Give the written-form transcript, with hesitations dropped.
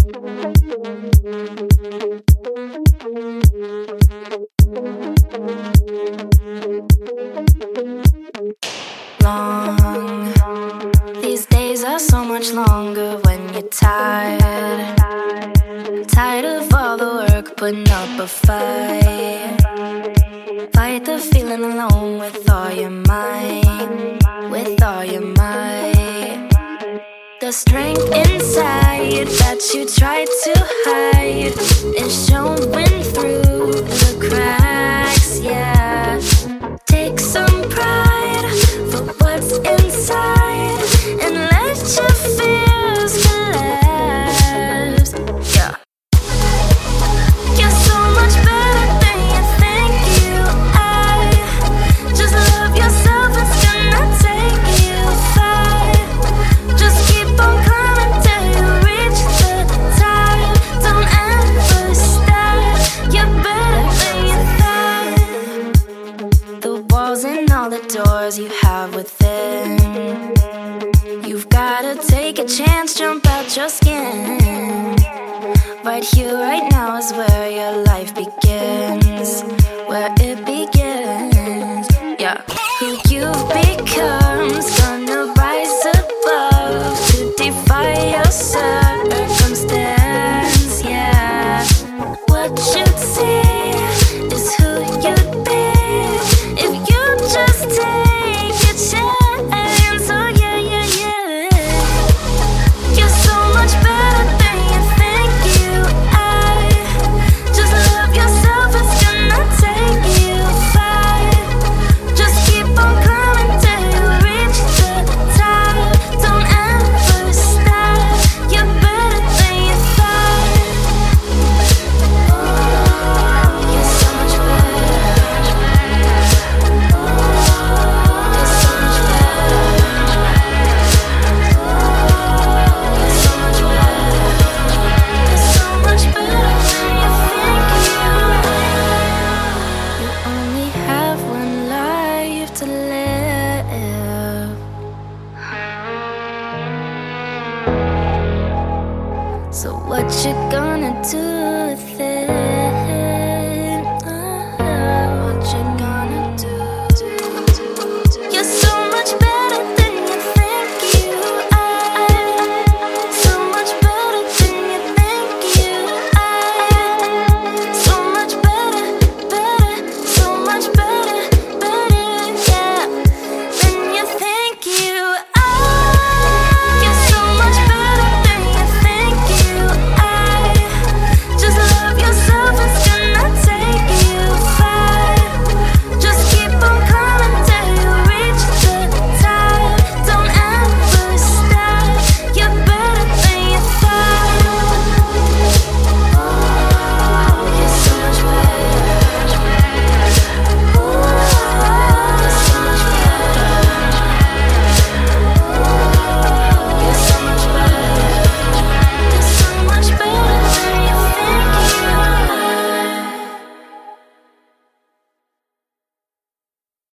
Long. These days are so much longer when you're tired. Tired of all the work, putting up a fight. Fight the feeling alone with all your might. With all your might. The strength inside that you tried to hide is showing through the cracks, yeah. Take some pride for what's inside and let your fears collapse, yeah. You're so much better than you think you are. Just love yourself, it's gonna take you far. Just keep on climbing till you reach the top. Don't ever stop, you're better than you thought. The walls and all the doors you have within, you've gotta take a chance, jump out your skin. Right here, right now is where your life begins. Where it begins, yeah. Who you've become's gonna rise above to defy your circumstance, yeah. What you'd see is who you'd be if you just take a chance, oh yeah, yeah, yeah. You're so much better than you think you are. Just love yourself, it's gonna take you far. Just keep on climbing till you reach the top. Don't ever stop, you're better than you thought. You're so much better. You're so much better. You're so much better. You're so much better than you think you are. You only have one life to live. So what you gonna do with it?